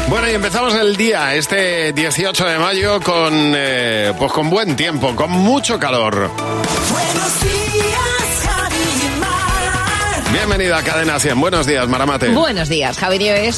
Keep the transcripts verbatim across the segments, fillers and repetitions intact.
Bueno, y empezamos el día, este dieciocho de mayo, con, eh, pues con buen tiempo, con mucho calor. Buenos días, Javi y Mar. Bienvenida a Cadena cien. Buenos días, Maramate. Buenos días, Javi Nieves.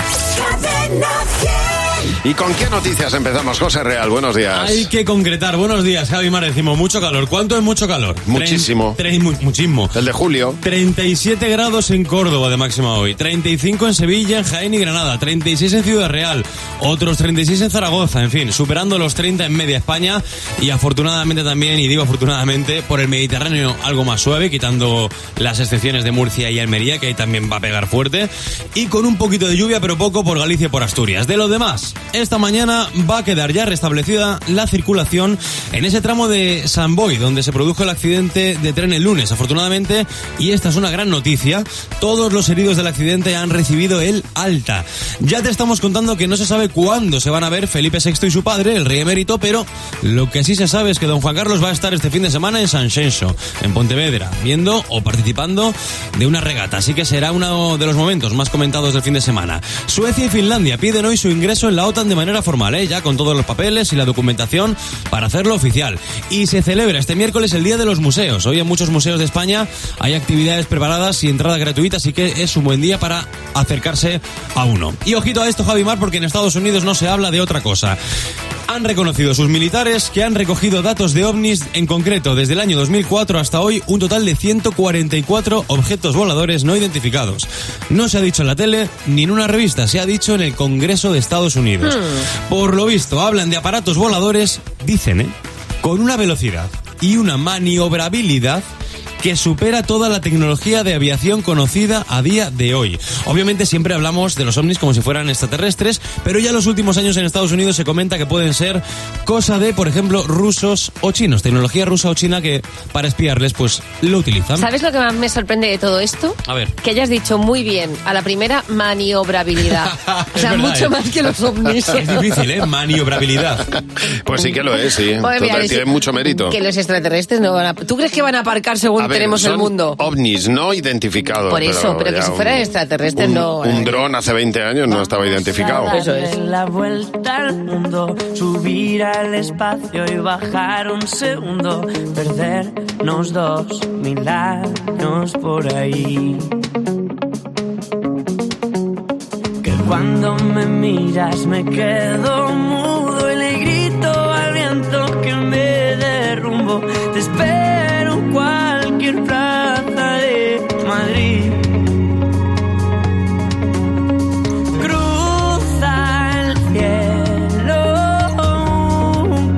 Cadena cien. ¿Y con qué noticias empezamos, José Real? Buenos días. Hay que concretar. Buenos días, Javi Mar. Decimos mucho calor. ¿Cuánto es mucho calor? Muchísimo. Trein, trein, muchísimo. El de julio. treinta y siete grados en Córdoba de máxima hoy. treinta y cinco en Sevilla, en Jaén y Granada. treinta y seis en Ciudad Real. Otros treinta y seis en Zaragoza. En fin, superando los treinta en media España. Y afortunadamente también, y digo afortunadamente, por el Mediterráneo algo más suave, quitando las excepciones de Murcia y Almería, que ahí también va a pegar fuerte. Y con un poquito de lluvia, pero poco por Galicia y por Asturias. De los demás, esta mañana va a quedar ya restablecida la circulación en ese tramo de San Boi, donde se produjo el accidente de tren el lunes. Afortunadamente, y esta es una gran noticia, todos los heridos del accidente han recibido el alta. Ya te estamos contando que no se sabe cuándo se van a ver Felipe sexto y su padre, el rey emérito, pero lo que sí se sabe es que don Juan Carlos va a estar este fin de semana en Sanxenxo, en Pontevedra, viendo o participando de una regata. Así que será uno de los momentos más comentados del fin de semana. Suecia y Finlandia piden hoy su ingreso en la OTAN de manera formal. ¿eh? Ya con todos los papeles y la documentación para hacerlo oficial. Y se celebra este miércoles el Día de los Museos. Hoy en muchos museos de España hay actividades preparadas y entrada gratuita, así que es un buen día para acercarse a uno. Y ojito a esto, Javi Mar, porque en Estados Unidos no se habla de otra cosa. Han reconocido sus militares que han recogido datos de ovnis, en concreto desde el año dos mil cuatro hasta hoy, un total de ciento cuarenta y cuatro objetos voladores no identificados. No se ha dicho en la tele ni en una revista, se ha dicho en el Congreso de Estados Unidos. Hmm. Por lo visto, hablan de aparatos voladores, dicen, ¿eh? con una velocidad y una maniobrabilidad que supera toda la tecnología de aviación conocida a día de hoy. Obviamente siempre hablamos de los ovnis como si fueran extraterrestres, pero ya en los últimos años en Estados Unidos se comenta que pueden ser cosa de, por ejemplo, rusos o chinos. Tecnología rusa o china que para espiarles pues lo utilizan. ¿Sabes lo que más me sorprende de todo esto? A ver. Que hayas dicho muy bien a la primera maniobrabilidad. O sea, verdad, mucho ¿eh? más que los ovnis. Es difícil, ¿eh? Maniobrabilidad. Pues sí que lo es, sí. Joder, mira, Total, tiene es- mucho mérito. Que los extraterrestres no van a... ¿Tú crees que van a aparcar según A ver, tenemos son el mundo? ovnis no identificados. Por eso, pero que ya si fueran un- extraterrestres un- no... Un dron hace veinte años no estaba identificado. Eso es. La vuelta al mundo, subir al espacio y bajar un segundo, perdernos dos mil años por ahí. Que cuando me miras me quedo mudo y le grito al viento que me dé rumbo. Te espero en cualquier plaza de Madrid. Cruza el cielo un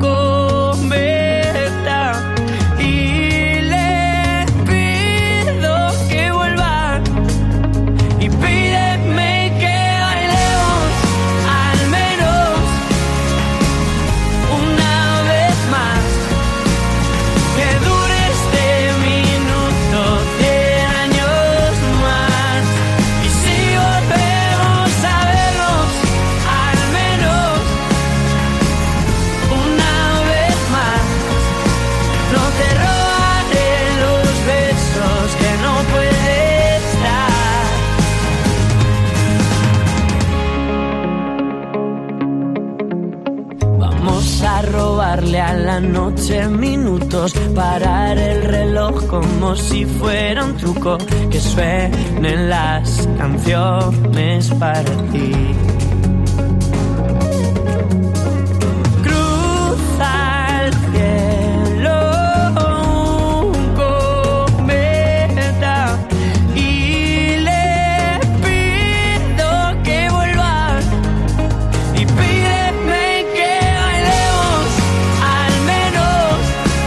cometa y le pido que vuelva y pídeme que bailemos al menos una vez más, que dure este minuto cien años más, y si volvemos a vernos al menos una vez más, no te robaré los besos que no puedes dar. Vamos a robarle a la noche minutos, parar el reloj como si fuera un truco, que suenen las canciones para ti. Cruza el cielo un cometa y le pido que vuelva y pídeme que bailemos al menos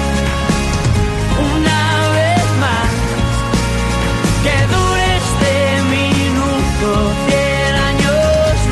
una vez más, que dure este minuto cien años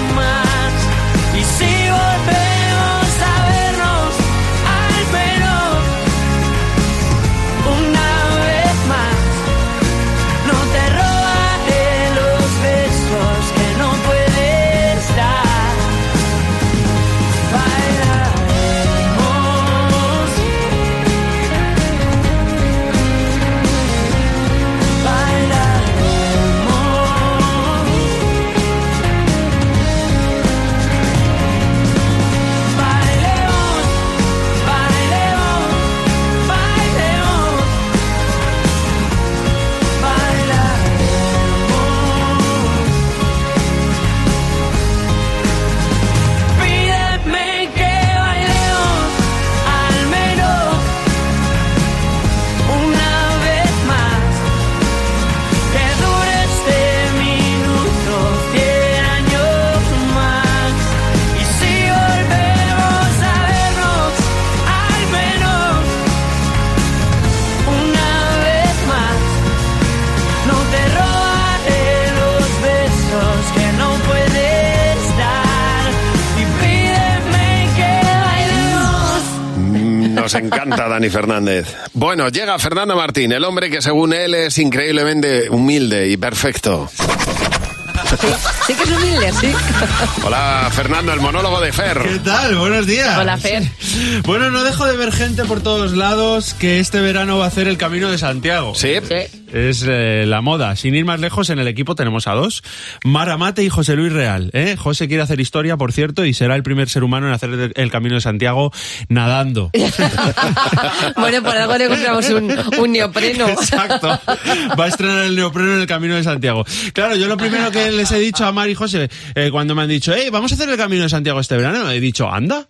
Nos encanta Dani Fernández. Bueno, llega Fernando Martín, el hombre que según él es increíblemente humilde y perfecto. Sí, sí que es humilde, sí. Hola, Fernando, el monólogo de Fer. ¿Qué tal? Buenos días. Hola, Fer. Bueno, no dejo de ver gente por todos lados que este verano va a hacer el Camino de Santiago. Sí. Sí. Es eh, la moda. Sin ir más lejos, en el equipo tenemos a dos. Mara Mate y José Luis Real. ¿eh? José quiere hacer historia, por cierto, y será el primer ser humano en hacer el, el Camino de Santiago nadando. Bueno, por algo le compramos un, un neopreno. Exacto. Va a estrenar el neopreno en el Camino de Santiago. Claro, yo lo primero que les he dicho a Mar y José, eh, cuando me han dicho, hey, vamos a hacer el Camino de Santiago este verano, he dicho, anda.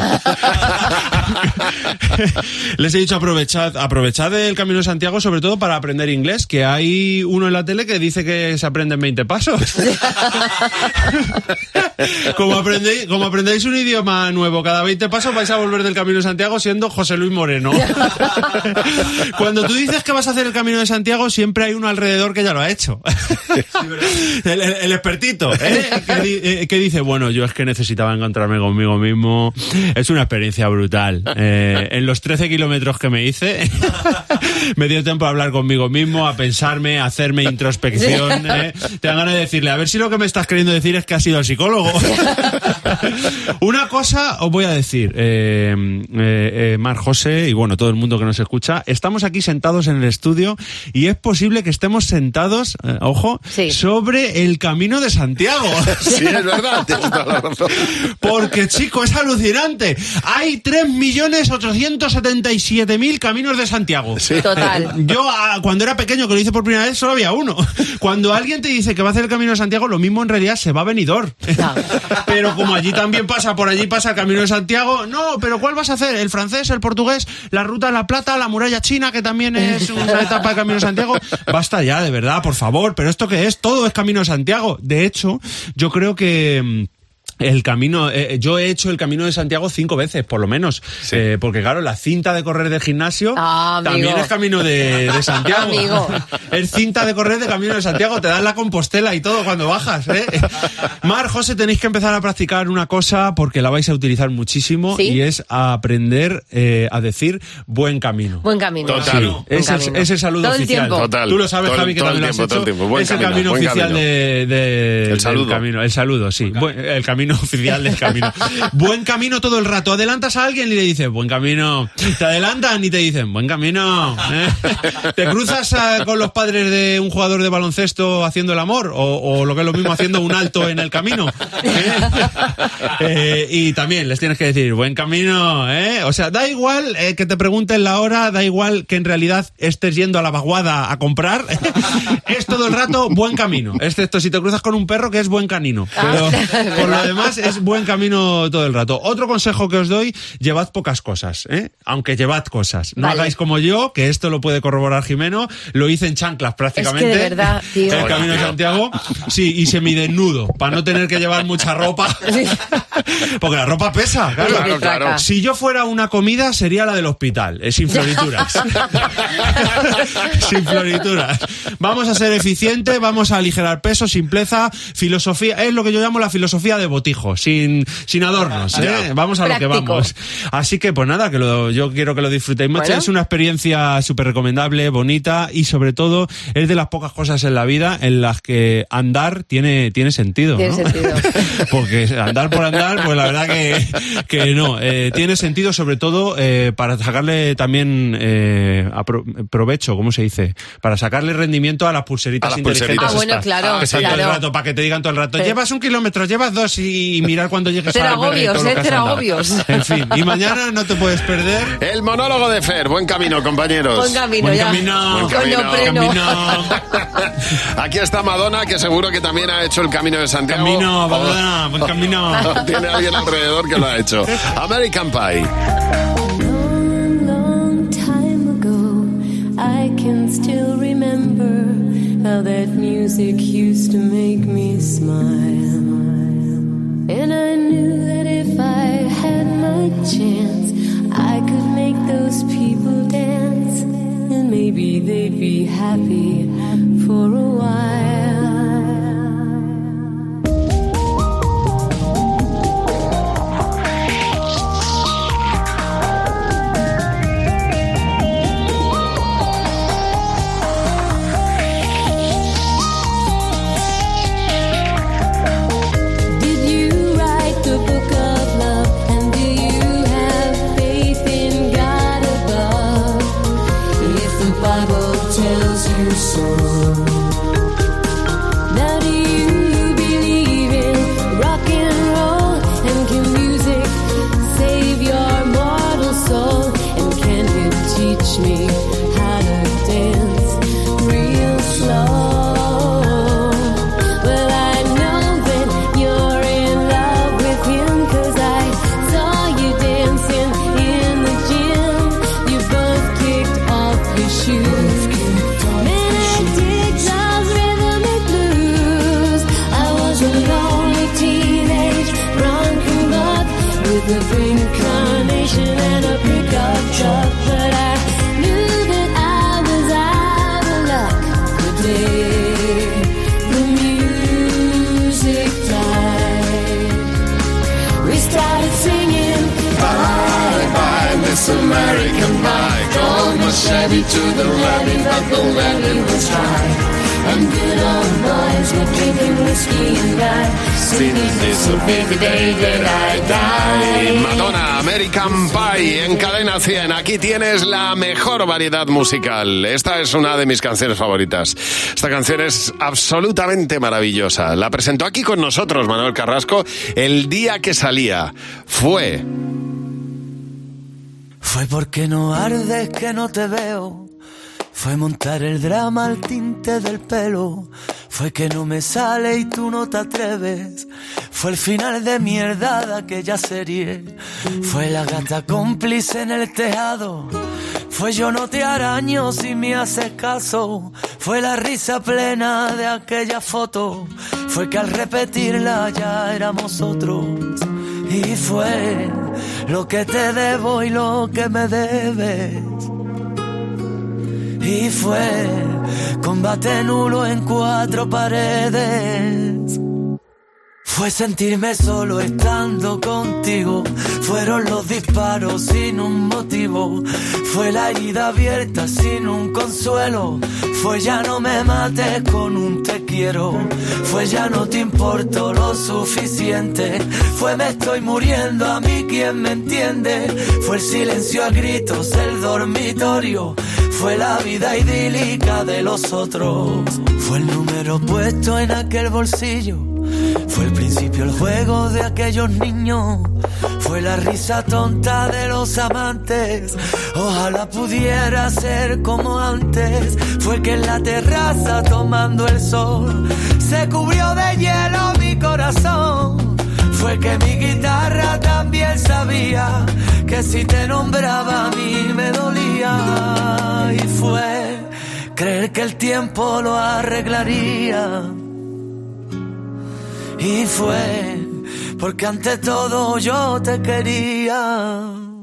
Les he dicho, aprovechad, aprovechad el Camino de Santiago sobre todo para aprender inglés, que hay uno en la tele que dice que se aprende en veinte pasos. Como aprendéis, como aprendéis un idioma nuevo cada veinte pasos, vais a volver del Camino de Santiago siendo José Luis Moreno. Cuando tú dices que vas a hacer el Camino de Santiago, siempre hay uno alrededor que ya lo ha hecho. el, el, el expertito, ¿eh? que, di, eh, que dice, bueno, yo es que necesitaba encontrarme conmigo mismo. Es una experiencia brutal. Eh, en los trece kilómetros que me hice, me dio tiempo a hablar conmigo mismo, a pensarme, a hacerme introspección. ¿eh? Te dan ganas de decirle, a ver si lo que me estás queriendo decir es que has ido al psicólogo. Una cosa os voy a decir, eh, eh, eh, Mar, José y bueno, todo el mundo que nos escucha, estamos aquí sentados en el estudio y es posible que estemos sentados, eh, ojo, Sí. sobre el Camino de Santiago. Sí, es verdad, tienes toda la razón. Porque, chico, es alucinante. Hay tres millones ochocientos setenta y siete mil caminos de Santiago. Sí. Total. Yo, ah, cuando era pequeño, que lo hice por primera vez, solo había uno. Cuando alguien te dice que va a hacer el Camino de Santiago, lo mismo en realidad se va a Benidorm. No. Pero como allí también pasa, por allí pasa el Camino de Santiago, no, pero ¿cuál vas a hacer? ¿El francés, el portugués, la Ruta de la Plata, la Muralla China, que también es una etapa del Camino de Santiago? Basta ya, de verdad, por favor. ¿Pero esto qué es? Todo es Camino de Santiago. De hecho, yo creo que... El camino, eh, yo he hecho el Camino de Santiago cinco veces, por lo menos. Sí. Eh, porque claro, la cinta de correr de gimnasio Ah, amigo. también es Camino de, de Santiago. Amigo. Es cinta de correr de Camino de Santiago, te dan la Compostela y todo cuando bajas, ¿eh? Mar, José, tenéis que empezar a practicar una cosa porque la vais a utilizar muchísimo. ¿Sí? Y es a aprender eh, a decir buen camino. Buen camino. Total. Sí, Sí, buen Es el, camino. es el saludo Todo el oficial. tiempo. Total. Tú lo sabes, Todo- Javi, que todo el también tiempo, lo has todo el hecho. tiempo. Buen Es el camino, camino buen oficial camino. de, de- El del saludo. camino. El saludo, sí. Buen- el camino oficial del camino. Buen camino todo el rato. Adelantas a alguien y le dices, buen camino. Te adelantan y te dicen, buen camino. ¿eh? Te cruzas a- con los padres de un jugador de baloncesto haciendo el amor o, o lo que es lo mismo haciendo un alto en el camino. ¿eh? Eh, y también les tienes que decir, buen camino. ¿eh? O sea, da igual eh, que te pregunten la hora, da igual que en realidad estés yendo a la vaguada a comprar. Es todo el rato buen camino. Excepto si te cruzas con un perro que es buen canino. Pero Ah, por lo demás es buen camino todo el rato. Otro consejo que os doy, llevad pocas cosas, ¿eh? Aunque llevad cosas. No Vale. hagáis como yo, que esto lo puede corroborar Jimeno, lo hice en chanclas prácticamente. Es que de verdad, tío. El Camino de Santiago. Sí, y semidesnudo, para no tener que llevar mucha ropa. Porque la ropa pesa, claro. Oye, qué Claro, claro. traca. Si yo fuera una comida, sería la del hospital, eh, sin florituras. Sin florituras. Vamos a ser eficientes, vamos a aligerar peso, simpleza, filosofía. Es lo que yo llamo la filosofía de botijo, sin, sin adornos. ¿eh? Ya. Vamos a lo que Práctico. vamos. Así que, pues nada, que lo, yo quiero que lo disfrutéis mucho. Bueno. Es una experiencia súper recomendable, bonita y sobre todo es de las pocas cosas en la vida en las que andar tiene, tiene sentido. Tiene ¿no? sentido. Porque andar por andar, pues la verdad que, que no. Eh, tiene sentido sobre todo eh, para sacarle también eh, apro- provecho, ¿cómo se dice? Para sacarle rendimiento a las pulseritas A las inteligentes. pulseritas. Ah, bueno, estas. claro, Que están todo el claro. rato, para que te digan todo el rato, Sí. llevas un kilómetro, llevas dos y, y mirar cuando llegues Cero a la agobios, todo lo eh, que has cero andado. agobios. En fin, y mañana no te puedes perder. El monólogo de Fer, buen camino, compañeros. Buen camino, Buen ya. camino. Buen Con camino. neopreno. Camino. Aquí está Madonna, que seguro que también ha hecho el Camino de Santiago. Camino, O- Madonna, buen camino. o tiene alguien alrededor que lo ha hecho. American Pie. Long, long time ago, I can still remember how that music used to make me smile. And I knew that if I had my chance, I could make those people dance. And maybe they'd be happy for a while. the reincarnation and a pickup truck, but I knew that I was out of luck the day the music died. We started singing bye bye Miss American Pie. Drove my Chevy to the levee, but the levee was dry. And good old boys were drinking whiskey and rye, singing this will be the day that I die. Madonna, American Pie en Cadena cien. Aquí tienes la mejor variedad musical. Esta es una de mis canciones favoritas. Esta canción es absolutamente maravillosa. La presentó aquí con nosotros Manuel Carrasco el día que salía. Fue... Fue porque no ardes que no te veo. Fue montar el drama al tinte del pelo. Fue que no me sale y tú no te atreves. Fue el final de mierda de aquella serie. Fue la gata cómplice en el tejado. Fue yo no te araño si me haces caso. Fue la risa plena de aquella foto. Fue que al repetirla ya éramos otros. Y fue lo que te debo y lo que me debes. Y fue combate nulo en cuatro paredes. Fue sentirme solo estando contigo. Fueron los disparos sin un motivo. Fue la herida abierta sin un consuelo. Fue ya no me mates con un te quiero. Fue ya no te importo lo suficiente. Fue me estoy muriendo, a mí quien me entiende. Fue el silencio a gritos, el dormitorio. Fue la vida idílica de los otros. Fue el número puesto en aquel bolsillo. Fue el principio, el juego de aquellos niños. Fue la risa tonta de los amantes. Ojalá pudiera ser como antes. Fue que en la terraza tomando el sol se cubrió de hielo mi corazón. Fue que mi guitarra también sabía que si te nombraba a mí me dolía. Y fue creer que el tiempo lo arreglaría. Y fue porque ante todo yo te quería.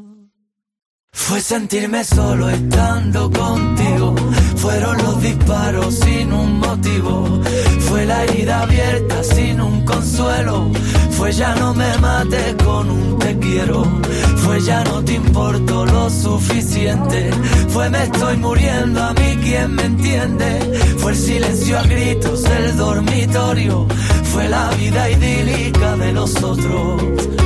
Fue sentirme solo estando contigo. Fueron los disparos sin un motivo. Fue la herida abierta sin un consuelo. Fue ya no me mates con un te quiero. Fue ya no te importo lo suficiente. Fue me estoy muriendo, a mí quien me entiende. Fue el silencio a gritos, el dormitorio. Fue la vida idílica de los otros.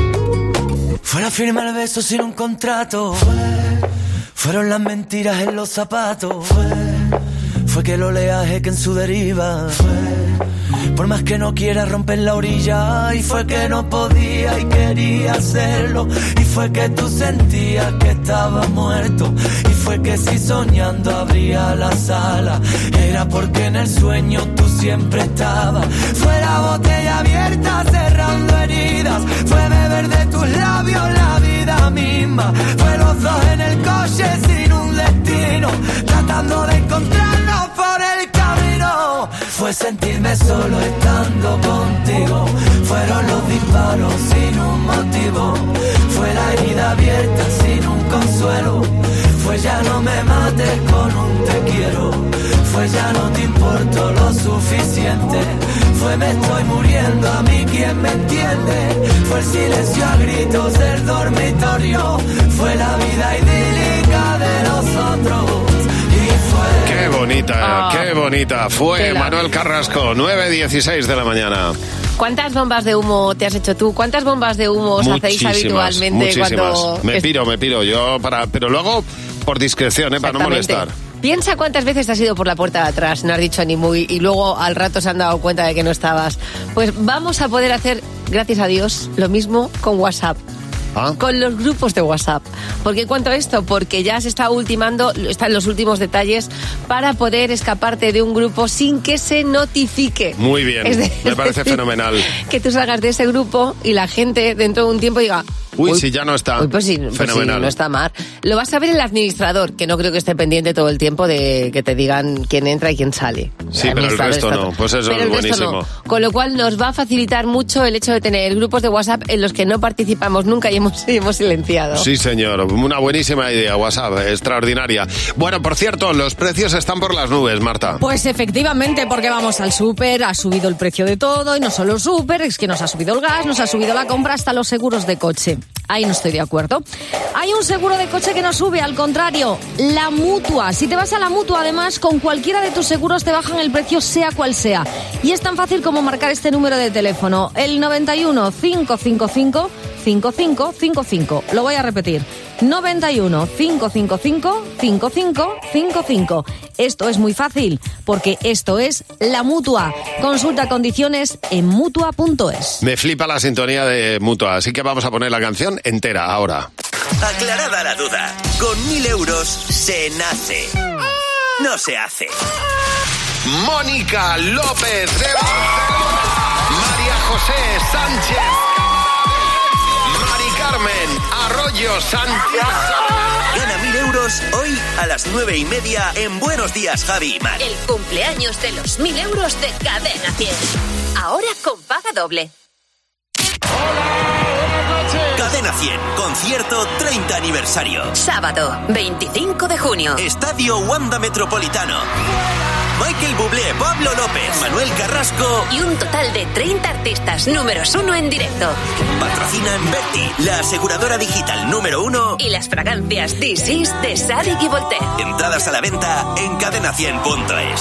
Fue la firma el beso sin un contrato. Fue, fueron las mentiras en los zapatos. Fue, fue que el oleaje que en su deriva. Fue, por más que no quiera romper la orilla. Y fue que no podía y quería hacerlo. Y fue que tú sentías que estaba muerto. Y fue que si soñando abría la sala, era porque en el sueño tú siempre estabas. Fue la botella abierta cerrando heridas. Fue beber de tus labios la vida misma. Fue los dos en el coche sin un destino, tratando de encontrarnos por el camino. Fue sentirme solo estando contigo. Fueron los disparos sin un motivo. Fue la herida abierta sin un consuelo. Fue ya no me mates con un te quiero. Fue ya no te importo lo suficiente. Fue me estoy muriendo, a mí quien me entiende. Fue el silencio a gritos del dormitorio. Fue la vida idílica de los otros. Qué bonita, Oh, qué bonita. Fue tela. Manuel Carrasco, nueve dieciséis de la mañana. ¿Cuántas bombas de humo te has hecho tú? ¿Cuántas bombas de humo os hacéis habitualmente muchísimas. cuando... Me piro, me piro. Yo para, pero luego por discreción, ¿eh? Para no Exactamente. molestar. Piensa cuántas veces te has ido por la puerta de atrás, no has dicho ni muy, y luego al rato se han dado cuenta de que no estabas. Pues vamos a poder hacer, gracias a Dios, lo mismo con WhatsApp. ¿Ah? Con los grupos de WhatsApp. ¿Por qué cuento esto? Porque ya se está ultimando, están los últimos detalles para poder escaparte de un grupo sin que se notifique. Muy bien, Es de- me parece fenomenal. Que tú salgas de ese grupo y la gente dentro de un tiempo diga... Uy, si ya no está. Uy, pues sí, pues sí, Fenomenal. no está mal. Lo vas a ver el administrador, que no creo que esté pendiente todo el tiempo de que te digan quién entra y quién sale. Sí, pero el administrador resto está no. todo. Pues eso Pero es el resto buenísimo. no. Con lo cual nos va a facilitar mucho el hecho de tener grupos de WhatsApp en los que no participamos nunca y hemos hemos, hemos silenciado. Sí, señor. Una buenísima idea, WhatsApp. Extraordinaria. Bueno, por cierto, los precios están por las nubes, Marta. Pues efectivamente, porque vamos al súper, ha subido el precio de todo, y no solo el súper, es que nos ha subido el gas, nos ha subido la compra, hasta los seguros de coche. Ahí no estoy de acuerdo. Hay un seguro de coche que no sube, al contrario, la Mutua. Si te vas a la Mutua, además, con cualquiera de tus seguros te bajan el precio, sea cual sea. Y es tan fácil como marcar este número de teléfono, el noventa y uno, cinco cinco cinco, cinco cinco cinco cinco. Lo voy a repetir. noventa y uno, cinco cinco cinco, cinco cinco cinco cinco. Esto es muy fácil, porque esto es la Mutua. Consulta condiciones en mutua punto es. Me flipa la sintonía de Mutua, así que vamos a poner la canción entera ahora. Aclarada la duda, con mil euros se nace, no se hace. Mónica López de Barcelona, María José Sánchez, Mari Carmen Arroyo Sánchez. Gana mil euros hoy a las nueve y media en Buenos Días, Javi y Mar. El cumpleaños de los mil euros de Cadena cien. Ahora con paga doble. Cadena cien, concierto treinta aniversario. Sábado, veinticinco de junio. Estadio Wanda Metropolitano. Michael Bublé, Pablo López, Manuel Carrasco y un total de treinta artistas números uno en directo. Patrocinan Berti, la aseguradora digital número uno, y las fragancias This Is de Sadik y Voltaire. Entradas a la venta en cadena cien punto es.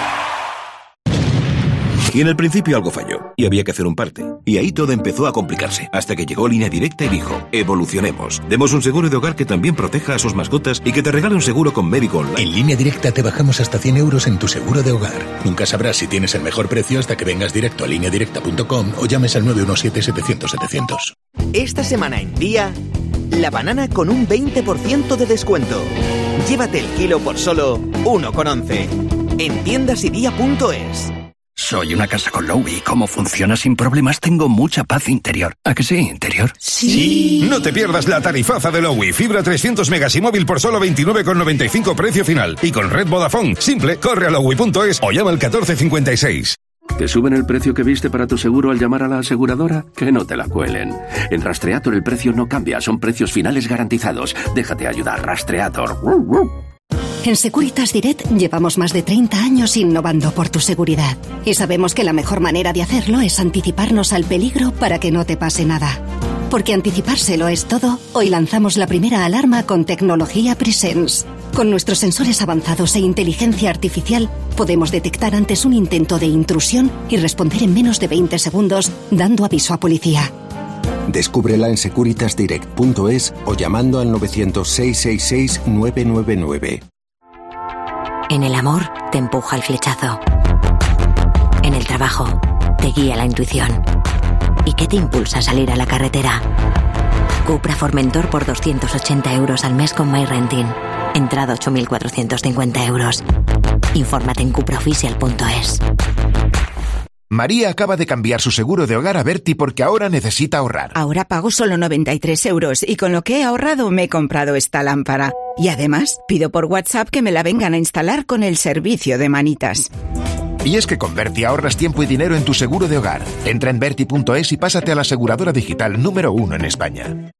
Y en el principio algo falló, y había que hacer un parte. Y ahí todo empezó a complicarse, hasta que llegó Línea Directa y dijo, evolucionemos. Demos un seguro de hogar que también proteja a sus mascotas y que te regale un seguro con médico online. En Línea Directa te bajamos hasta cien euros en tu seguro de hogar. Nunca sabrás si tienes el mejor precio hasta que vengas directo a línea directa punto com o llames al nueve uno siete, setecientos, setecientos. Esta semana en Día, la banana con un veinte por ciento de descuento. Llévate el kilo por solo uno con once. En tiendas y día punto es. Soy una casa con Lowy. ¿Cómo funciona sin problemas? Tengo mucha paz interior. ¿A que sí, interior? Sí. No te pierdas la tarifaza de Lowy. Fibra trescientos megas y móvil por solo veintinueve con noventa y cinco precio final. Y con red Vodafone. Simple, corre a lowy punto es o llama al catorce cincuenta y seis. ¿Te suben el precio que viste para tu seguro al llamar a la aseguradora? Que no te la cuelen. En Rastreator el precio no cambia. Son precios finales garantizados. Déjate ayudar, Rastreator. En Securitas Direct llevamos más de treinta años innovando por tu seguridad. Y sabemos que la mejor manera de hacerlo es anticiparnos al peligro para que no te pase nada. Porque anticiparse lo es todo, hoy lanzamos la primera alarma con tecnología Presence. Con nuestros sensores avanzados e inteligencia artificial, podemos detectar antes un intento de intrusión y responder en menos de veinte segundos, dando aviso a policía. Descúbrela en securitas direct punto es o llamando al novecientos, seiscientos sesenta y seis, nueve nueve nueve. En el amor te empuja el flechazo. En el trabajo te guía la intuición. ¿Y qué te impulsa a salir a la carretera? Cupra Formentor por doscientos ochenta euros al mes con MyRenting. Entrada ocho mil cuatrocientos cincuenta euros. Infórmate en cupra oficial punto es. María acaba de cambiar su seguro de hogar a Berti porque ahora necesita ahorrar. Ahora pago solo noventa y tres euros y con lo que he ahorrado me he comprado esta lámpara. Y además, pido por WhatsApp que me la vengan a instalar con el servicio de manitas. Y es que con Berti ahorras tiempo y dinero en tu seguro de hogar. Entra en berti punto es y pásate a la aseguradora digital número uno en España.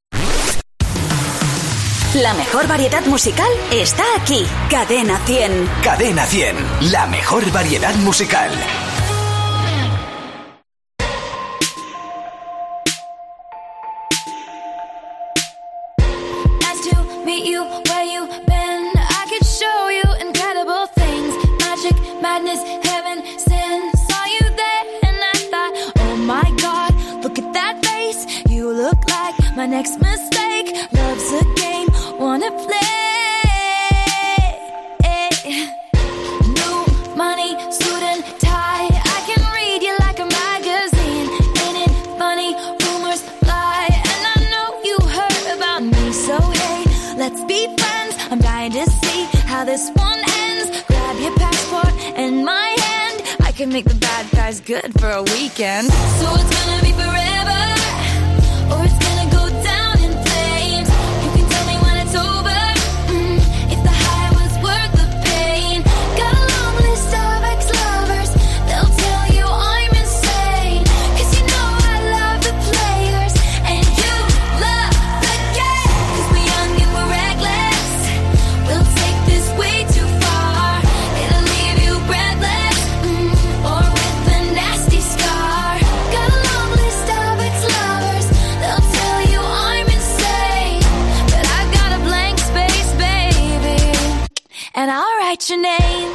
La mejor variedad musical está aquí. Cadena cien. Cadena cien, la mejor variedad musical. Meet you where you've been. I could show you incredible things. Magic, madness, heaven, sin. Saw you there and I thought, oh my God, look at that face. You look like my next mistake. Love's a game, wanna play. New money, suit and tie. I can read you like a magazine. Ain't it funny? Rumors fly. And I know you heard about me, so hey, let's be friends. I'm dying to see how this one ends. Grab your passport and my hand. I can make the bad guys good for a weekend. So it's gonna be forever, or it's gonna go down in flames. You can tell me when it's over, mm, if the high was worth the pain. Got a long list of ex-lovers. They'll tell you I'm insane. Cause you know I love the players, and you love write your name.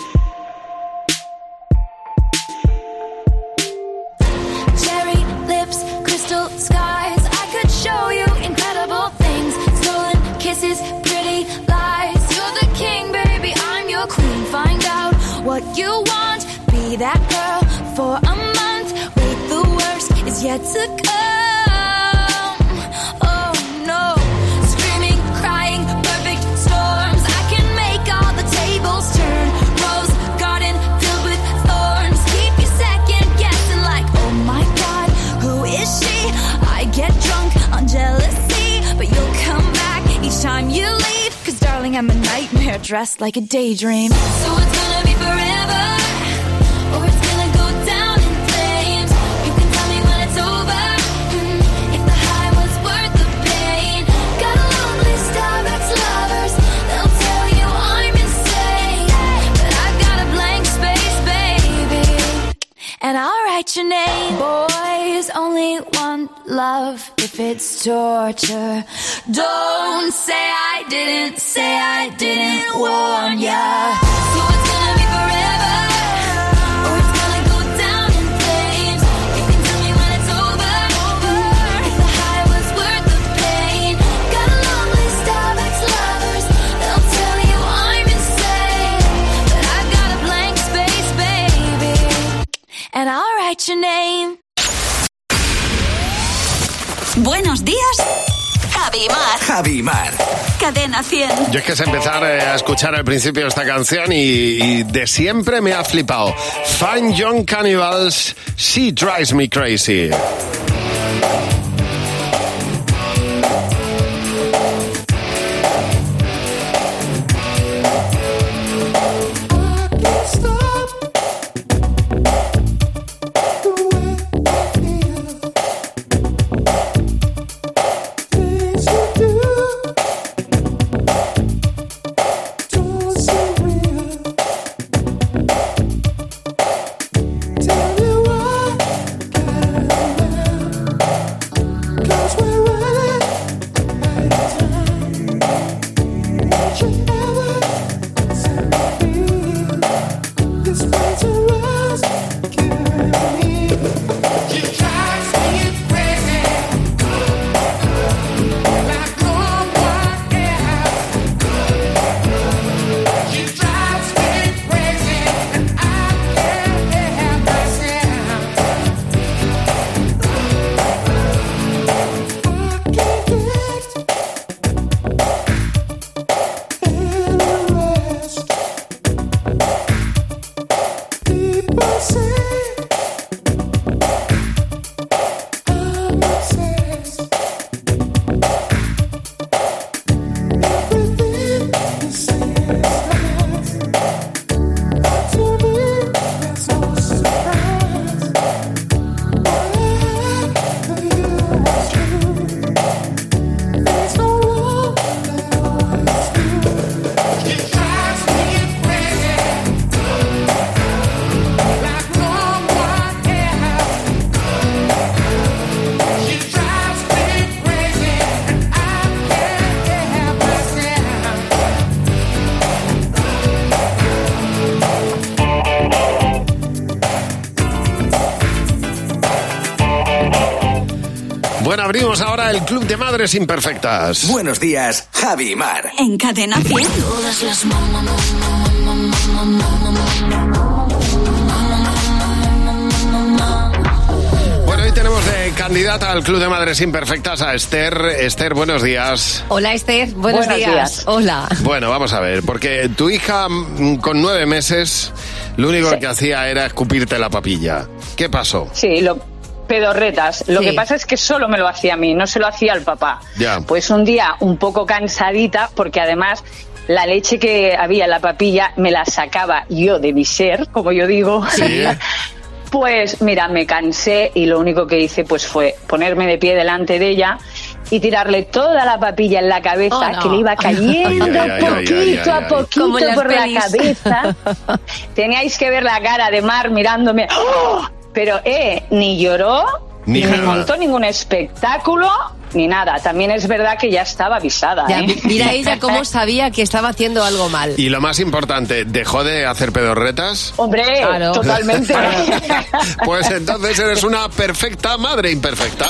Cherry lips, crystal skies. I could show you incredible things. Stolen kisses, pretty lies. You're the king, baby, I'm your queen. Find out what you want. Be that girl for a month. Wait, the worst is yet to come. Oh no. Screaming, crying, perfect storms. I can make all the tables turn. Rose garden filled with thorns. Keep you second guessing like, oh my god, who is she? I get drunk on jealousy, but you'll come back each time you leave. Cause darling, I'm a nightmare dressed like a daydream. So it's gonna be forever, or it's gonna go down in flames. You can tell me when it's over, mm, if the high was worth the pain. Got a long list of ex-lovers, they'll tell you I'm insane, but I've got a blank space, baby, and I'll write your name. Boys only want love if it's torture. Don't say I didn't, say I didn't warn ya. So it's gonna be forever, or it's gonna go down in flames. You can tell me when it's over, if the high was worth the pain. Got a long list of ex-lovers, they'll tell you I'm insane, but I've got a blank space, baby, and I'll write your name. Buenos días, Javi Mar. Javi Mar. Cadena cien. Yo es que sé empezar eh, a escuchar al principio esta canción y, y de siempre me ha flipado. Fine Young Cannibals, She Drives Me Crazy. Bueno, abrimos ahora el Club de Madres Imperfectas. Buenos días, Javi y Mar. En Cadena cien. Todas las Bueno, hoy tenemos de candidata al Club de Madres Imperfectas a Esther. Esther, buenos días. Hola, Esther. Buenos, Buenos días. días. Hola. Bueno, vamos a ver, porque tu hija mm, con nueve meses, lo único Sí. que hacía era escupirte la papilla. ¿Qué pasó? Sí, lo pedorretas. Lo Sí. que pasa es que solo me lo hacía a mí, no se lo hacía al papá. Ya. Pues un día un poco cansadita, porque además la leche que había en la papilla me la sacaba yo de mi ser, como yo digo. Sí. Pues mira, me cansé y lo único que hice pues fue ponerme de pie delante de ella y tirarle toda la papilla en la cabeza, Oh, no. que le iba cayendo Ay, ay, ay, poquito ay, ay, a ay. poquito Como en las por la pelis. cabeza. Teníais que ver la cara de Mar mirándome. ¡Oh! Pero, eh, ni lloró, Ni ni, me nada. montó ningún espectáculo, ni nada. También es verdad que ya estaba avisada. Ya, ¿eh? mira ella cómo sabía que estaba haciendo algo mal. Y lo más importante, ¿dejó de hacer pedorretas? Hombre, Claro. totalmente. Pues entonces eres una perfecta madre imperfecta.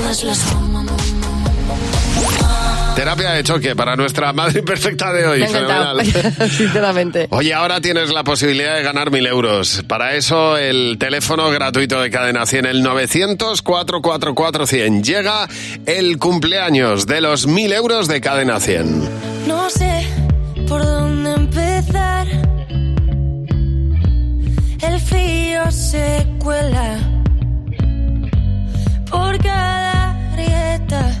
Terapia de choque para nuestra madre imperfecta de hoy. Me ha encantado, Fenomenal. sinceramente. Oye, ahora tienes la posibilidad de ganar mil euros. Para eso, el teléfono gratuito de Cadena cien, el novecientos, cuatrocientos cuarenta y cuatro cien. Llega el cumpleaños de los mil euros de Cadena cien. No sé por dónde empezar. El frío se cuela por cada grieta.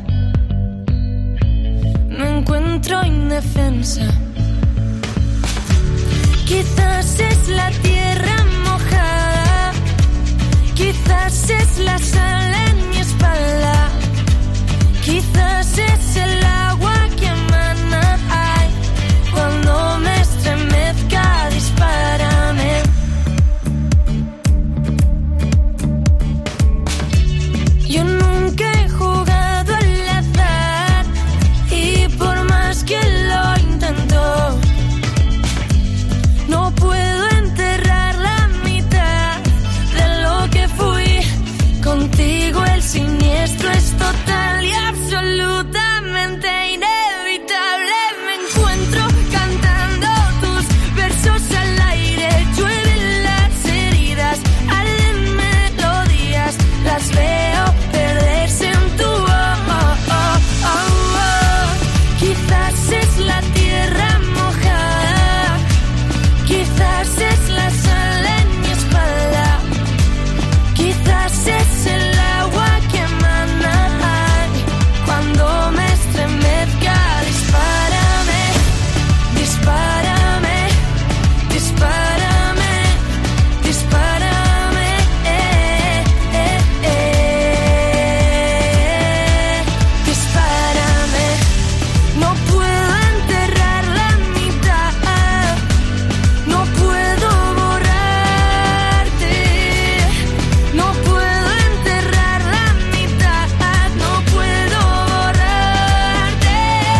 Me encuentro indefensa. Quizás es la tierra mojada, quizás es la sal en mi espalda, quizás es el agua que emana. Ay, cuando me estremezca, dispárame. Yo nunca he jugado al azar y por más que lo intento, no puedo enterrar la mitad de lo que fui. Contigo el siniestro es total y absolutamente inevitable. Me encuentro cantando tus versos al aire. Llueven las heridas, arden melodías. Las veo perderse en tu voz. Oh, oh, oh. Quizás es la tierra mojada, quizás es la sal en mi espalda, quizás es el agua que emana. Ay, cuando me estremezca, dispárame, dispárame, dispárame, dispárame. Eh, eh, eh. Dispárame. No puedo enterrar la mitad, no puedo borrarte, no puedo enterrar la mitad, no puedo borrarte.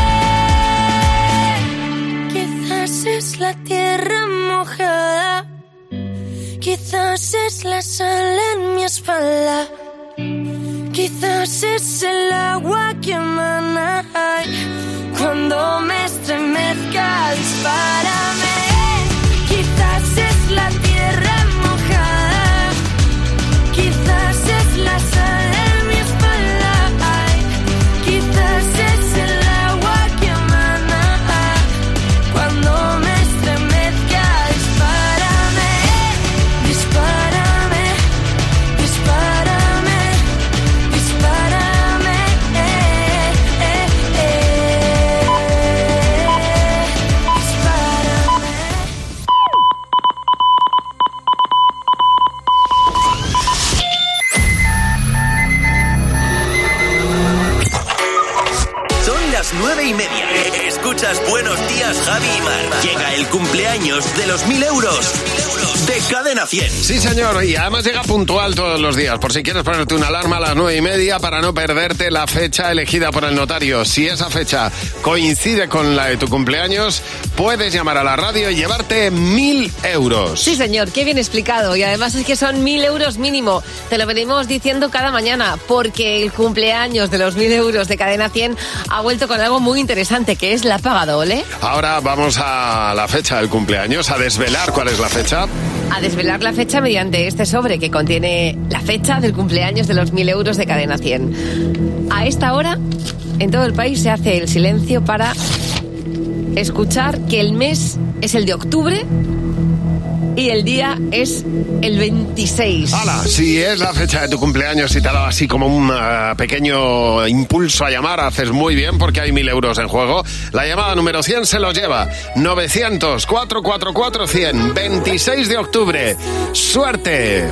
Quizás es la tierra mojada, quizás es la sal en mi espalda, quizás es el agua que emana. Ay, cuando me estremezca, dispárame. Quizás es la tierra mojada, quizás es la sal en mi espalda. Ay, quizás es el agua que emana. Cuando me estremezca, dispárame, dispárame, dispárame, dispárame. Eh, eh, eh. Dispárame. Son las nueve y media. Escuchas Buenos Días, Javi y Mar. Llega el cumpleaños de los mil euros de Cadena cien. Sí, señor, y además llega puntual todos los días, por si quieres ponerte una alarma a las nueve y media para no perderte la fecha elegida por el notario. Si esa fecha coincide con la de tu cumpleaños, puedes llamar a la radio y llevarte mil euros. Sí, señor, qué bien explicado. Y además es que son mil euros mínimo. Te lo venimos diciendo cada mañana, porque el cumpleaños de los mil euros de Cadena cien ha vuelto con algo muy interesante, que es la paga doble. Ahora vamos a la fecha del cumpleaños, a desvelar cuál es la fecha. A desvelar la fecha mediante este sobre que contiene la fecha del cumpleaños de los mil euros de Cadena cien. A esta hora, en todo el país se hace el silencio para escuchar que el mes es el de octubre y el día es el veintiséis. ¡Hala! Si es la fecha de tu cumpleaños y te ha dado así como un uh, pequeño impulso a llamar, haces muy bien porque hay mil euros en juego. La llamada número cien se los lleva. novecientos, cuatrocientos cuarenta y cuatro, cien. veintiséis de octubre. ¡Suerte!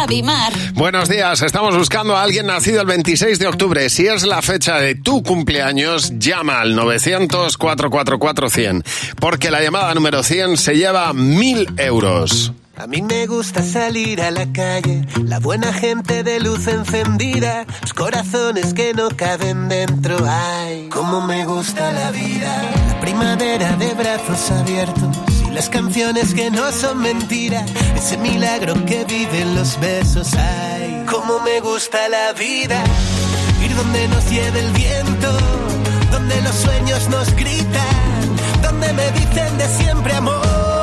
Javi Mar. Buenos días, estamos buscando a alguien nacido el veintiséis de octubre. Si es la fecha de tu cumpleaños, llama al novecientos, cuatrocientos cuarenta y cuatro, cien, porque la llamada número cien se lleva mil euros. A mí me gusta salir a la calle, la buena gente de luz encendida, los corazones que no caben dentro. Ay, cómo me gusta la vida, la primavera de brazos abiertos y las canciones que no son mentira, ese milagro que viven los besos. Ay, cómo me gusta la vida, ir donde nos lleve el viento, donde los sueños nos gritan, donde me dicen de siempre amor.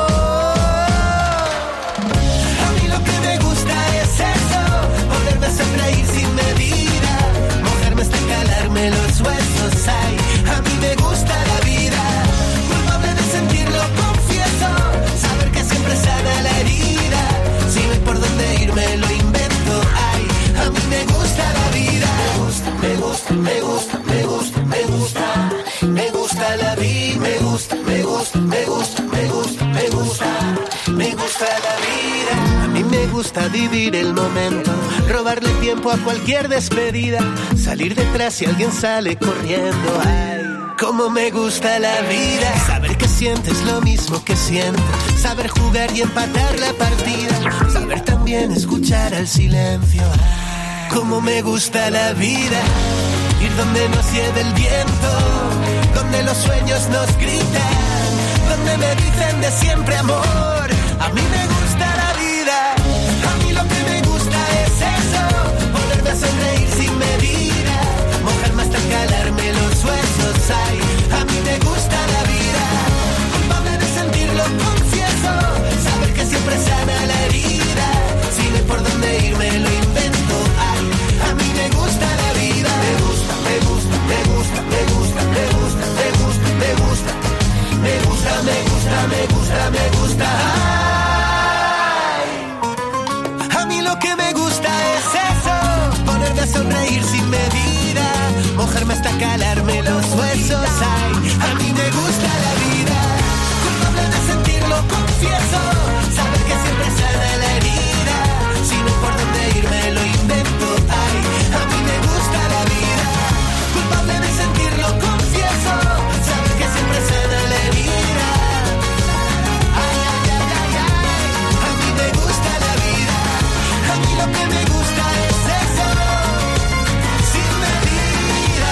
Sonreír sin medida, mojarme hasta calarme los huesos. Ay, a mí me gusta la vida, culpable de sentirlo, confieso, saber que siempre sana la herida, si no hay por dónde irme lo invento. Ay, a mí me gusta la vida, me gusta, me gusta, me gusta, me gusta, me gusta la vida, me gusta, me gusta, me gusta, me gusta, me gusta, me gusta la vida. A mí me gusta vivir el momento, robarle tiempo a cualquier despedida, salir detrás si alguien sale corriendo. Ay, cómo me gusta la vida, saber que sientes lo mismo que siento, saber jugar y empatar la partida, saber también escuchar al silencio. Ay, cómo me gusta la vida, ir donde nos lleve el viento, donde los sueños nos gritan, donde me dicen de siempre amor. A mí me gusta la vida, a mí lo que me gusta es eso, ponerme a sonreír sin medida, mojarme hasta calarme los huesos. Ay, a mí me gusta la vida, culpable de sentirlo, confieso, saber que siempre sana la herida, si no hay por dónde irme lo invento. Ay, a mí me gusta la vida, me gusta, me gusta, me gusta, me gusta, me gusta, me gusta, me gusta, me gusta, me gusta, me gusta, me gusta. Ay, a mí lo que me gusta es eso, ponerme a sonreír sin medida, mojarme hasta calarme los huesos. Ay, a mí me gusta la vida, culpable de sentirlo, confieso, saber que siempre sana la herida, si no hay por dónde irme lo invento. Ay, a mí me gusta la vida, culpable de sentirlo, confieso, saber que siempre sana la herida. Ay, ay, ay, ay, ay, a mí me gusta la vida, a mí lo que me gusta es eso, sin medida.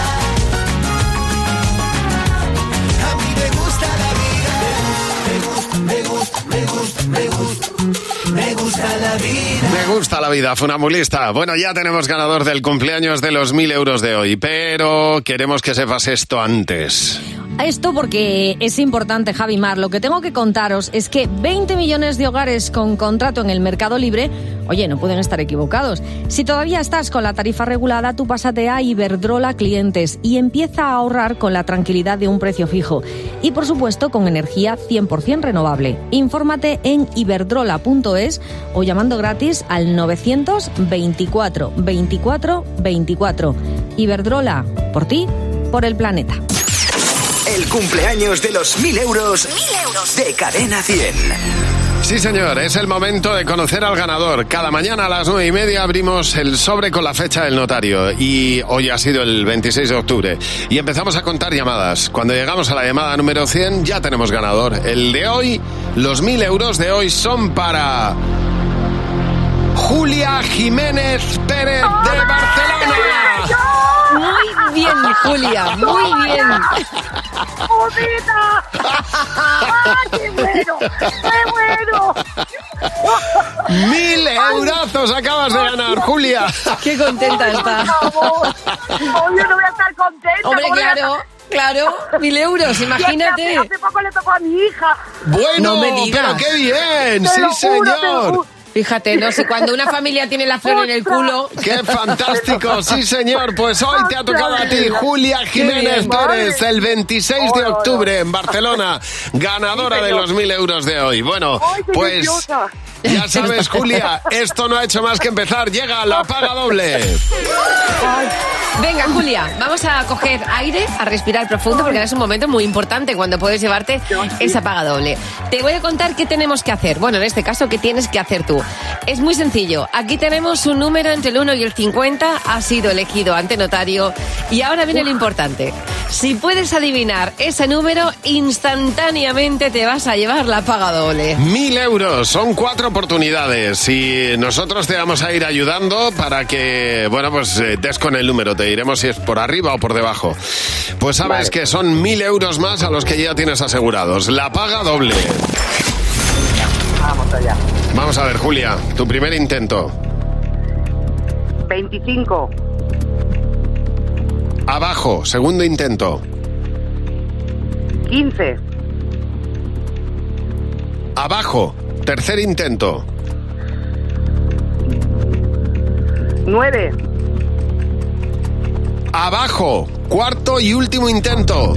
A mí me gusta la vida, me gusta, me gusta, me gusta, me gusta, me gusta la vida. Me gusta la vida, funambulista. Bueno, ya tenemos ganador del cumpleaños de los mil euros de hoy, pero queremos que sepas esto antes. Esto porque es importante, Javi Mar. Lo que tengo que contaros es que veinte millones de hogares con contrato en el mercado libre, oye, no pueden estar equivocados. Si todavía estás con la tarifa regulada, tú pásate a Iberdrola Clientes y empieza a ahorrar con la tranquilidad de un precio fijo. Y, por supuesto, con energía cien por ciento renovable. Infórmate en iberdrola punto es o llamando gratis al novecientos veinticuatro veinticuatro veinticuatro. Iberdrola, por ti, por el planeta. El cumpleaños de los mil euros, mil euros de Cadena cien. Sí, señor, es el momento de conocer al ganador. Cada mañana a las nueve y media abrimos el sobre con la fecha del notario y hoy ha sido el veintiséis de octubre y empezamos a contar llamadas. Cuando llegamos a la llamada número cien ya tenemos ganador. El de hoy, los mil euros de hoy son para Julia Jiménez Pérez de Barcelona. Muy bien, Julia, muy bien. ¡Judita! ¡Ah, qué bueno! ¡Qué bueno! ¡Mil eurazos acabas de ganar, Julia! ¡Qué contenta está! Obvio, no voy a estar contenta. Hombre, claro, claro, mil euros, imagínate. Hace, hace poco le tocó a mi hija. Bueno, no me digas. Pero qué bien, te sí, lo juro, señor. te lo juro. Fíjate, no sé, cuando una familia tiene la flor en el culo... ¡Qué fantástico! Sí, señor, pues hoy te ha tocado a ti, Julia Jiménez Pérez, el veintiséis de octubre en Barcelona, ganadora de los mil euros de hoy. Bueno, pues Ya sabes, Julia, esto no ha hecho más que empezar. Llega la paga doble. Venga, Julia, vamos a coger aire, a respirar profundo, porque ahora es un momento muy importante cuando puedes llevarte esa paga doble. Te voy a contar qué tenemos que hacer. Bueno, en este caso, qué tienes que hacer tú. Es muy sencillo. Aquí tenemos un número entre el uno y el cincuenta. Ha sido elegido ante notario. Y ahora viene lo importante. Si puedes adivinar ese número, instantáneamente te vas a llevar la paga doble. Mil euros, son cuatro oportunidades y nosotros te vamos a ir ayudando para que, bueno, pues eh, des con el número. Te diremos si es por arriba o por debajo. Pues sabes vale. que son mil euros más a los que ya tienes asegurados. La paga doble. Vamos allá. Vamos a ver, Julia, tu primer intento. veinticinco. Abajo, segundo intento. quince. Abajo, tercer intento. nueve. Abajo, cuarto y último intento.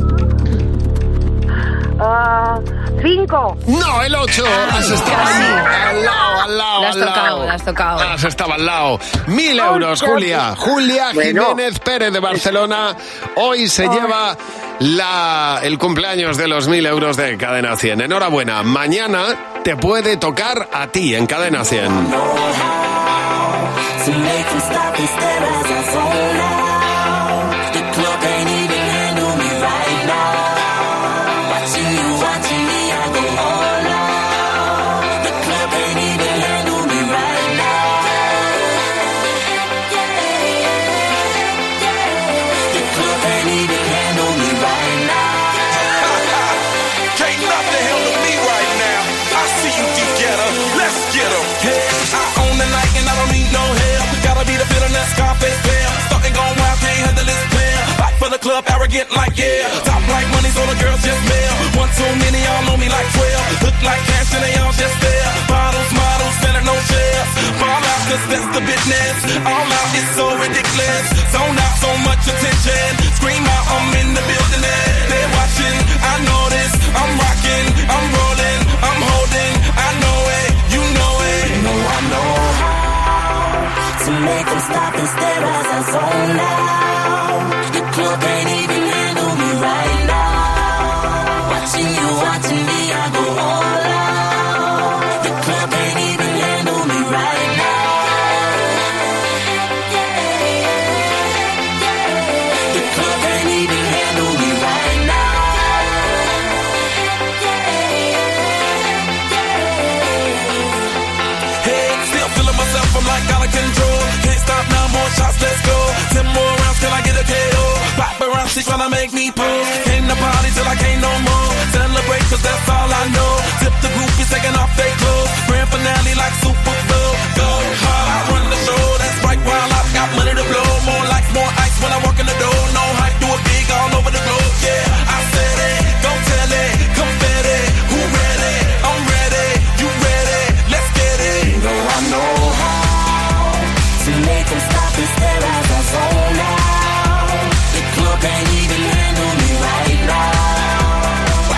Uh, cinco. No, el ocho. Ay, has estado casi. al lado, al lado, Lo has al tocado, lado. lo has tocado. Has estado al lado. Mil euros, Ay, Julia. Julia bueno. Jiménez Pérez de Barcelona. Hoy se Ay. lleva la, el cumpleaños de los mil euros de Cadena cien. Enhorabuena. Mañana te puede tocar a ti en Cadena cien. Scarface player, starting gone wild, can't handle this player. Back for the club, arrogant like yeah. Top like money, so the girls just mail. One too many, y'all know me like twelve. Look like cash and they all just there. Bottles, models, selling no shares. Fall out, cause that's the business. All out, it's so ridiculous. Zone out, so much attention. Scream out, I'm in the building and they're watching. I know this, I'm rocking, I'm rolling, I'm holding. I know it, you know it. You know I know how to make them stop and stare as I zone out. The club ain't even handle me right now. Watching you, watching me, I go all out. The club ain't even handle me right now. The club ain't even handle me right now. Hey, still feeling myself, I'm like out of control. Can't stop now, more shots, let's go. Ten more rounds till I get a K O. Paparazzi tryna make me pose. Came to party till I can't no more. Celebrate cause that's all I know. Tip the groupies taking off their clothes. Grand finale like Super Bowl. Go hard, I run the show. That's right, while I've got money to blow. More lights, more ice when I walk in the door. No hype, do it big all over the globe. Yeah, I said it, go tell it. Confetti, who ready? I'm ready, you ready? Let's get it. You know I know how to make them stop and stare as I zone out. The club ain't even handle me right now.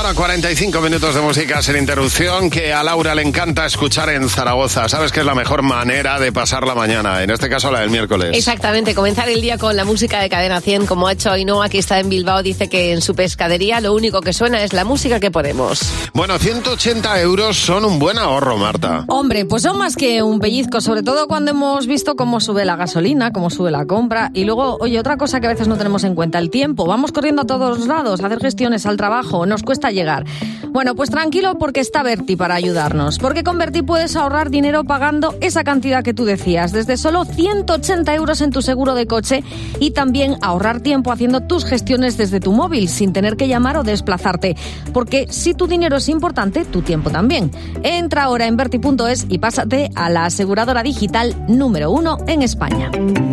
hora, cuarenta y cinco minutos de música sin interrupción que a Laura le encanta escuchar en Zaragoza. Sabes que es la mejor manera de pasar la mañana, en este caso la del miércoles. Exactamente, comenzar el día con la música de Cadena cien, como ha hecho Ainhoa, que está en Bilbao. Dice que en su pescadería lo único que suena es la música que ponemos. Bueno, ciento ochenta euros son un buen ahorro, Marta. Hombre, pues son más que un pellizco, sobre todo cuando hemos visto cómo sube la gasolina, cómo sube la compra. Y luego, oye, otra cosa que a veces no tenemos en cuenta, el tiempo. Vamos corriendo a todos los lados, a hacer gestiones al trabajo, nos cuesta llegar. Bueno, pues tranquilo, porque está Berti para ayudarnos. Porque con Berti puedes ahorrar dinero pagando esa cantidad que tú decías, desde solo ciento ochenta euros en tu seguro de coche, y también ahorrar tiempo haciendo tus gestiones desde tu móvil, sin tener que llamar o desplazarte. Porque si tu dinero es importante, tu tiempo también. Entra ahora en Berti punto es y pásate a la aseguradora digital número uno en España.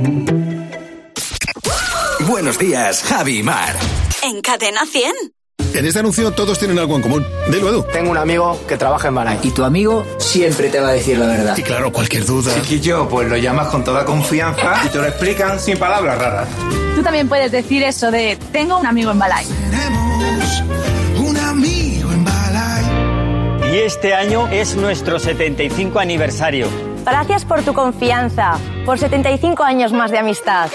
Buenos días, Javi y Mar. En Cadena cien. En este anuncio todos tienen algo en común. Dilo, Edu. Tengo un amigo que trabaja en Balay. Y tu amigo siempre te va a decir la verdad. Y claro, cualquier duda. Chiquillo, pues lo llamas con toda confianza y te lo explican sin palabras raras. Tú también puedes decir eso de tengo un amigo en Balay. Tenemos un amigo en Balay. Y este año es nuestro setenta y cinco aniversario. Gracias por tu confianza, por setenta y cinco años más de amistad.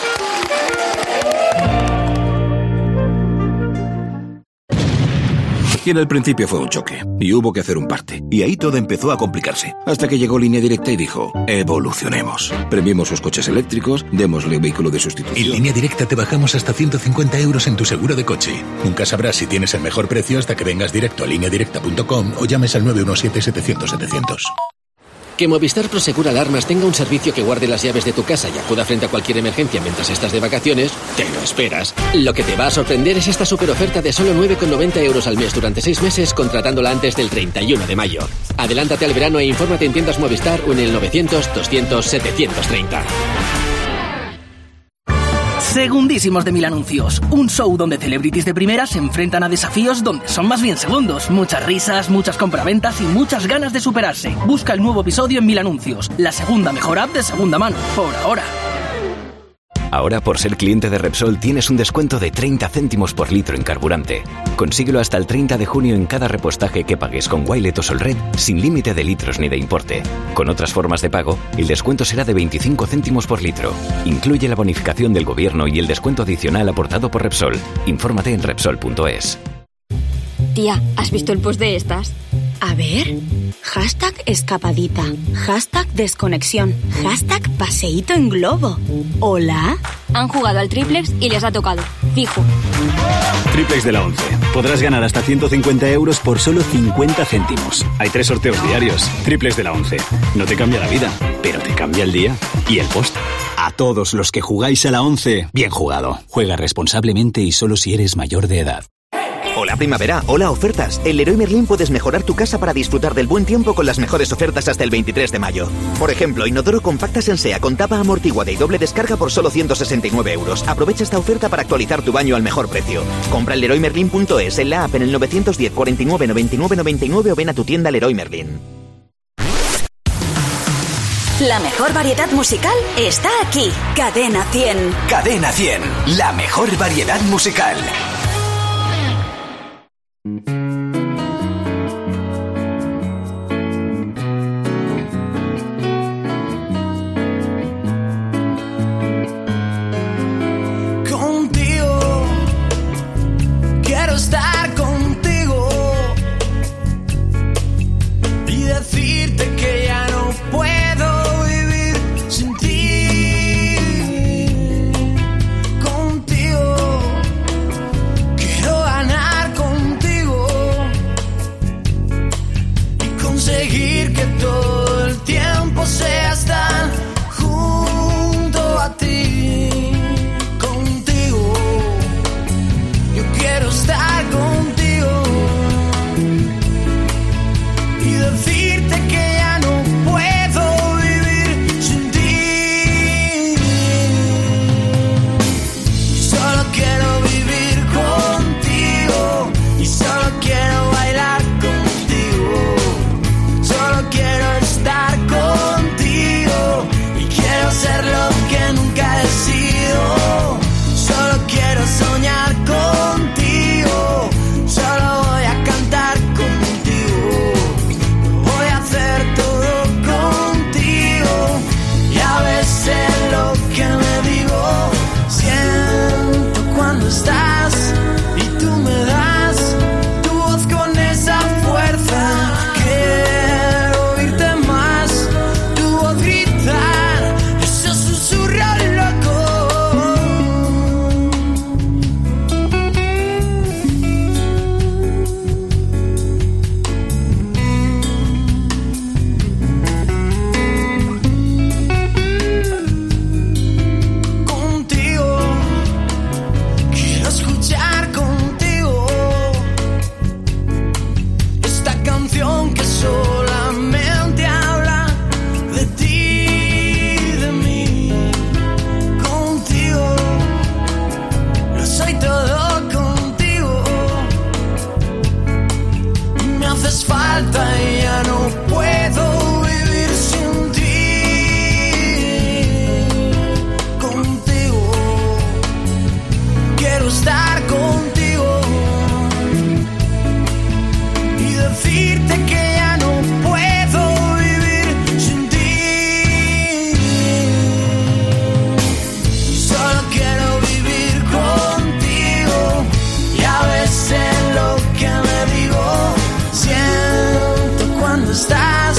Y en el principio fue un choque, y hubo que hacer un parte. Y ahí todo empezó a complicarse. Hasta que llegó Línea Directa y dijo, evolucionemos. Premiemos sus coches eléctricos, démosle un vehículo de sustitución. En Línea Directa te bajamos hasta ciento cincuenta euros en tu seguro de coche. Nunca sabrás si tienes el mejor precio hasta que vengas directo a línea directa punto com o llames al nueve uno siete, setecientos, setecientos. Que Movistar Prosegur Alarmas tenga un servicio que guarde las llaves de tu casa y acuda frente a cualquier emergencia mientras estás de vacaciones, te lo esperas. Lo que te va a sorprender es esta superoferta de solo nueve con noventa euros al mes durante seis meses contratándola antes del treinta y uno de mayo. Adelántate al verano e infórmate en tiendas Movistar o en el novecientos, doscientos, setecientos treinta. Segundísimos de Mil Anuncios, un show donde celebrities de primera se enfrentan a desafíos donde son más bien segundos, muchas risas, muchas compraventas y muchas ganas de superarse. Busca el nuevo episodio en Mil Anuncios, la segunda mejor app de segunda mano, por ahora. Ahora, por ser cliente de Repsol, tienes un descuento de treinta céntimos por litro en carburante. Consíguelo hasta el treinta de junio en cada repostaje que pagues con Wilet o Solred, sin límite de litros ni de importe. Con otras formas de pago, el descuento será de veinticinco céntimos por litro. Incluye la bonificación del gobierno y el descuento adicional aportado por Repsol. Infórmate en Repsol punto es. Tía, ¿has visto el post de estas? A ver. Hashtag escapadita. Hashtag desconexión. Hashtag paseíto en globo. ¿Hola? Han jugado al triplex y les ha tocado. Fijo. Triplex de la once. Podrás ganar hasta ciento cincuenta euros por solo cincuenta céntimos. Hay tres sorteos diarios. Triplex de la once. No te cambia la vida, pero te cambia el día y el post. A todos los que jugáis a la once, bien jugado. Juega responsablemente y solo si eres mayor de edad. Hola primavera, hola ofertas. En Leroy Merlin puedes mejorar tu casa para disfrutar del buen tiempo con las mejores ofertas hasta el veintitrés de mayo. Por ejemplo, inodoro compacta Sensea con tapa amortiguada y doble descarga por solo ciento sesenta y nueve euros. Aprovecha esta oferta para actualizar tu baño al mejor precio. Compra en Leroy Merlin punto es, en la app, en el novecientos diez, cuarenta y nueve, noventa y nueve, noventa y nueve o ven a tu tienda Leroy Merlin. La mejor variedad musical está aquí. Cadena cien. Cadena cien, la mejor variedad musical. Contigo, quiero estar contigo y decirte que ya no puedo vivir sin ti. Contigo estás